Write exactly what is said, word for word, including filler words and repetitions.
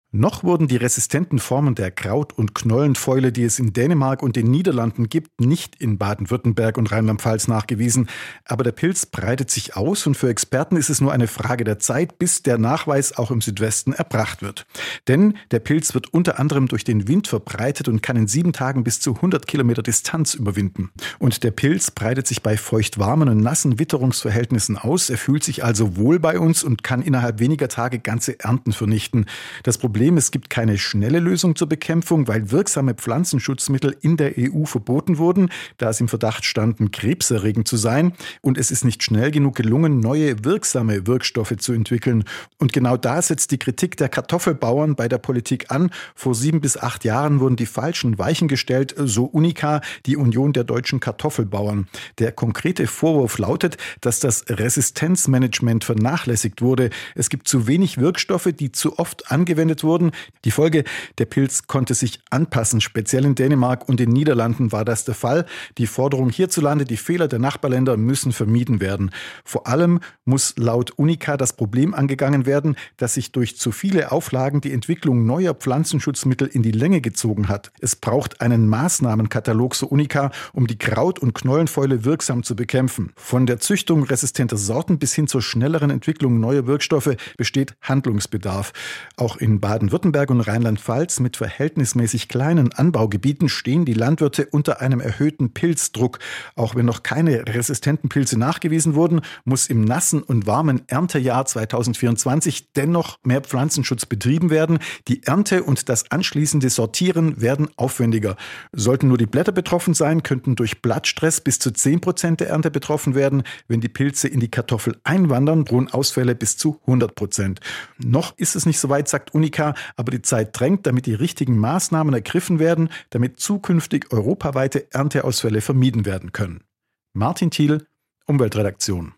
Noch wurden die resistenten Formen der Kraut- und Knollenfäule, die es in Dänemark und den Niederlanden gibt, nicht in Baden-Württemberg und Rheinland-Pfalz nachgewiesen. Aber der Pilz breitet sich aus und für Experten ist es nur eine Frage der Zeit, bis der Nachweis auch im Südwesten erbracht wird. Denn der Pilz wird unter anderem durch den Wind verbreitet und kann in sieben Tagen bis zu hundert Kilometer Distanz überwinden. Und der Pilz breitet sich bei feuchtwarmen und nassen Witterungsverhältnissen aus. Er fühlt sich also wohl bei uns und kann innerhalb weniger Tage ganze Ernten vernichten. Das Problem Es gibt keine schnelle Lösung zur Bekämpfung, weil wirksame Pflanzenschutzmittel in der E U verboten wurden, da es im Verdacht standen, krebserregend zu sein. Und es ist nicht schnell genug gelungen, neue wirksame Wirkstoffe zu entwickeln. Und genau da setzt die Kritik der Kartoffelbauern bei der Politik an. Vor sieben bis acht Jahren wurden die falschen Weichen gestellt, so UNICA, die Union der deutschen Kartoffelbauern. Der konkrete Vorwurf lautet, dass das Resistenzmanagement vernachlässigt wurde. Es gibt zu wenig Wirkstoffe, die zu oft angewendet wurden. Die Folge, der Pilz konnte sich anpassen. Speziell in Dänemark und den Niederlanden war das der Fall. Die Forderung hierzulande, die Fehler der Nachbarländer müssen vermieden werden. Vor allem muss laut UNICA das Problem angegangen werden, dass sich durch zu viele Auflagen die Entwicklung neuer Pflanzenschutzmittel in die Länge gezogen hat. Es braucht einen Maßnahmenkatalog, so UNICA, um die Kraut- und Knollenfäule wirksam zu bekämpfen. Von der Züchtung resistenter Sorten bis hin zur schnelleren Entwicklung neuer Wirkstoffe besteht Handlungsbedarf. Auch in Baden-Württemberg und Rheinland-Pfalz mit verhältnismäßig kleinen Anbaugebieten stehen die Landwirte unter einem erhöhten Pilzdruck. Auch wenn noch keine resistenten Pilze nachgewiesen wurden, muss im nassen und warmen Erntejahr zweitausendvierundzwanzig dennoch mehr Pflanzenschutz betrieben werden. Die Ernte und das anschließende Sortieren werden aufwendiger. Sollten nur die Blätter betroffen sein, könnten durch Blattstress bis zu zehn Prozent der Ernte betroffen werden. Wenn die Pilze in die Kartoffel einwandern, drohen Ausfälle bis zu hundert Prozent. Noch ist es nicht so weit, sagt UNICA, aber die Zeit drängt, damit die richtigen Maßnahmen ergriffen werden, damit zukünftig europaweite Ernteausfälle vermieden werden können. Martin Thiel, Umweltredaktion.